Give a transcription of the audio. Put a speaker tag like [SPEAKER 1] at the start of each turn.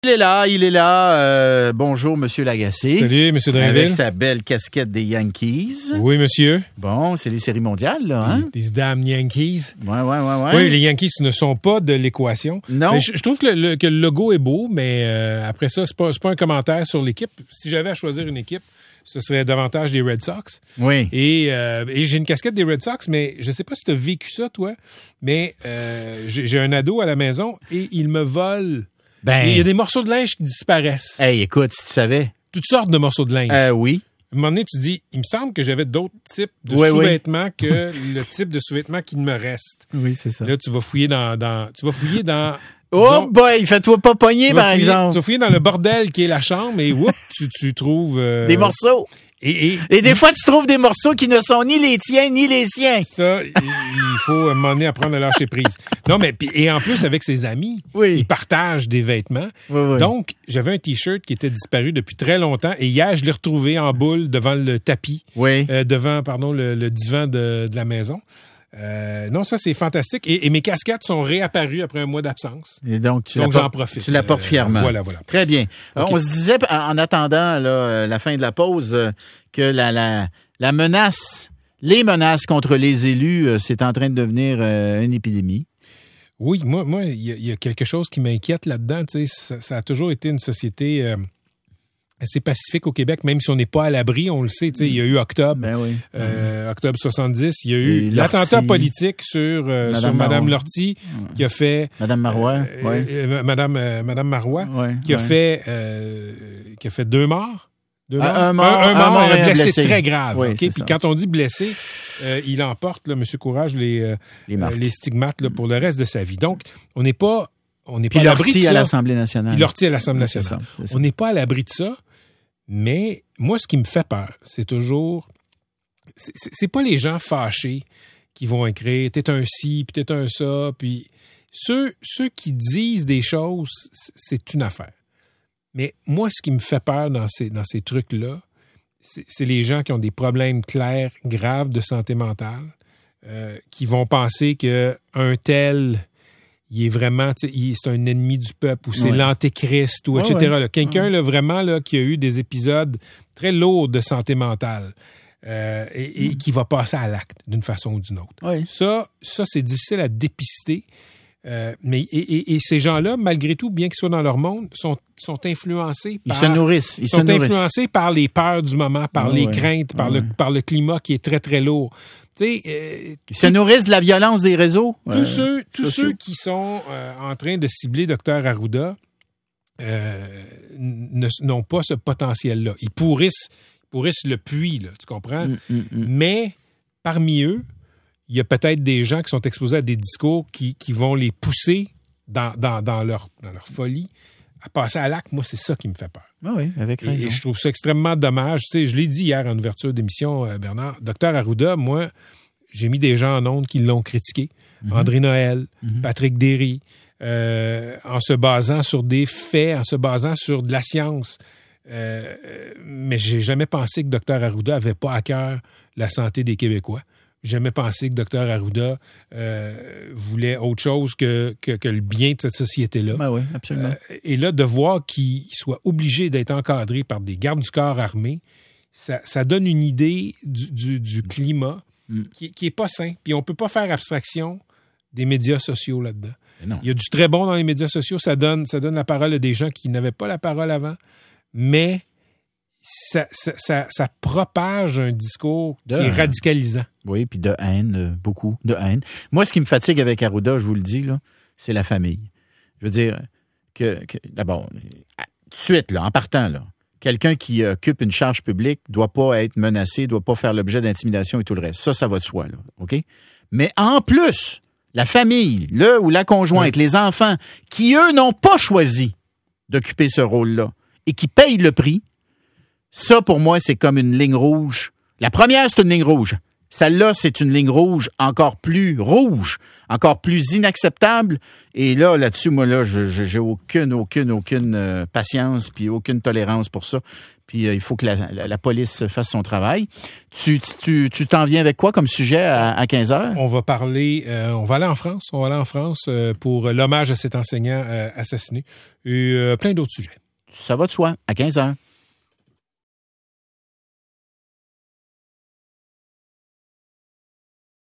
[SPEAKER 1] Il est là. Bonjour, Monsieur Lagacé.
[SPEAKER 2] Salut, Monsieur Drainville.
[SPEAKER 1] Avec sa belle casquette des Yankees.
[SPEAKER 2] Oui, monsieur.
[SPEAKER 1] Bon, c'est les séries mondiales, là, hein?
[SPEAKER 2] Les damn Yankees.
[SPEAKER 1] Ouais.
[SPEAKER 2] Oui, les Yankees ne sont pas de l'équation.
[SPEAKER 1] Non.
[SPEAKER 2] Mais je trouve que le logo est beau, mais après ça, c'est pas un commentaire sur l'équipe. Si j'avais à choisir une équipe, ce serait davantage des Red Sox.
[SPEAKER 1] Oui.
[SPEAKER 2] Et j'ai une casquette des Red Sox, mais je sais pas si tu as vécu ça, toi, mais j'ai un ado à la maison et il me vole. Il y a des morceaux de linge qui disparaissent.
[SPEAKER 1] Hey, écoute, si tu savais.
[SPEAKER 2] Toutes sortes de morceaux de linge.
[SPEAKER 1] Oui.
[SPEAKER 2] À un moment donné, tu dis, il me semble que j'avais d'autres types de sous-vêtements que le type de sous-vêtements qui me reste.
[SPEAKER 1] Oui, c'est ça.
[SPEAKER 2] Là, tu vas fouiller dans
[SPEAKER 1] Oh boy, fais-toi pas pogner, par exemple.
[SPEAKER 2] Tu vas fouiller dans le bordel qui est la chambre et whoop, tu trouves...
[SPEAKER 1] des morceaux. Et des fois, tu trouves des morceaux qui ne sont ni les tiens, ni les siens.
[SPEAKER 2] Ça, il faut à un moment donné apprendre à lâcher prise. Non, mais et en plus, avec ses amis, ils partagent des vêtements.
[SPEAKER 1] Oui.
[SPEAKER 2] Donc, j'avais un T-shirt qui était disparu depuis très longtemps et hier, je l'ai retrouvé en boule devant le tapis.
[SPEAKER 1] Oui.
[SPEAKER 2] Devant le divan de la maison. Non, ça, c'est fantastique. Et mes casquettes sont réapparues après un mois d'absence.
[SPEAKER 1] Et donc,
[SPEAKER 2] j'en profite.
[SPEAKER 1] Tu la portes fièrement.
[SPEAKER 2] Voilà.
[SPEAKER 1] Très bien.
[SPEAKER 2] Okay.
[SPEAKER 1] On se disait, en attendant la fin de la pause, que la menace, les menaces contre les élus, c'est en train de devenir une épidémie.
[SPEAKER 2] Oui, moi, il y a quelque chose qui m'inquiète là-dedans. Tu sais, ça a toujours été une société... assez pacifique au Québec, même si on n'est pas à l'abri, on le sait. Il y a eu octobre, octobre 70, il y a eu l'attentat politique sur Madame Lortie, qui a fait...
[SPEAKER 1] Madame Marois,
[SPEAKER 2] Madame Marois, qui a fait 2 morts.
[SPEAKER 1] Un mort
[SPEAKER 2] et un blessé très grave.
[SPEAKER 1] Oui,
[SPEAKER 2] okay? Puis quand on dit blessé, il emporte, là, M. Courage, les stigmates là, pour le reste de sa vie. Donc, on n'est pas à l'abri de ça.
[SPEAKER 1] À l'Assemblée nationale.
[SPEAKER 2] Puis l'ortie à l'Assemblée nationale.
[SPEAKER 1] C'est ça.
[SPEAKER 2] On n'est pas à l'abri de ça. Mais moi, ce qui me fait peur, c'est toujours... C'est pas les gens fâchés qui vont écrire « t'es un ci, puis t'es un ça », puis ceux qui disent des choses, c'est une affaire. Mais moi, ce qui me fait peur dans ces trucs-là, c'est les gens qui ont des problèmes clairs, graves de santé mentale, qui vont penser qu'un tel... il est vraiment, c'est un ennemi du peuple ou c'est l'antéchrist ou etc. Là, quelqu'un là, vraiment là, qui a eu des épisodes très lourds de santé mentale et qui va passer à l'acte d'une façon ou d'une autre.
[SPEAKER 1] Oui.
[SPEAKER 2] Ça, c'est difficile à dépister. Mais ces gens-là, malgré tout, bien qu'ils soient dans leur monde, sont influencés par...
[SPEAKER 1] Ils se nourrissent.
[SPEAKER 2] Ils sont influencés par les peurs du moment, par les craintes, par le climat qui est très, très lourd. Ils
[SPEAKER 1] se nourrissent de la violence des réseaux.
[SPEAKER 2] Tous ceux qui sont en train de cibler Dr Arruda n'ont pas ce potentiel-là. Ils pourrissent le puits, là, tu comprends? Mais parmi eux, il y a peut-être des gens qui sont exposés à des discours qui vont les pousser dans leur folie à passer à l'acte. Moi, c'est ça qui me fait peur.
[SPEAKER 1] Ah oui, avec raison.
[SPEAKER 2] Et je trouve ça extrêmement dommage. Tu sais, je l'ai dit hier en ouverture d'émission, Bernard. Dr Arruda, moi, j'ai mis des gens en ondes qui l'ont critiqué. André Noël, Patrick Derry, en se basant sur des faits, en se basant sur de la science. Mais j'ai jamais pensé que Dr Arruda avait pas à cœur la santé des Québécois. J'ai jamais pensé que Dr Arruda voulait autre chose que le bien de cette société-là.
[SPEAKER 1] Ben oui, absolument.
[SPEAKER 2] Et là, de voir qu'il soit obligé d'être encadré par des gardes du corps armés, ça donne une idée du climat qui est pas sain. Puis on peut pas faire abstraction des médias sociaux là-dedans. Il y a du très bon dans les médias sociaux. Ça donne la parole à des gens qui n'avaient pas la parole avant. Mais ça propage un discours qui est radicalisant.
[SPEAKER 1] Oui, puis de haine, beaucoup de haine. Moi, ce qui me fatigue avec Arruda, je vous le dis, là, c'est la famille. Je veux dire que d'abord, tout de suite, là, en partant, là, quelqu'un qui occupe une charge publique doit pas être menacé, doit pas faire l'objet d'intimidation et tout le reste. Ça va de soi, là, OK? Mais en plus, la famille, le ou la conjointe, les enfants, qui, eux, n'ont pas choisi d'occuper ce rôle-là et qui payent le prix, ça, pour moi, c'est comme une ligne rouge. La première, c'est une ligne rouge. Celle-là, c'est une ligne rouge, encore plus inacceptable. Et là-dessus, moi, là, j'ai aucune patience puis aucune tolérance pour ça. Puis il faut que la police fasse son travail. Tu t'en viens avec quoi comme sujet à 15 heures?
[SPEAKER 2] On va parler, on va aller en France. On va aller en France pour l'hommage à cet enseignant assassiné et plein d'autres sujets.
[SPEAKER 1] Ça va de soi, à 15 heures.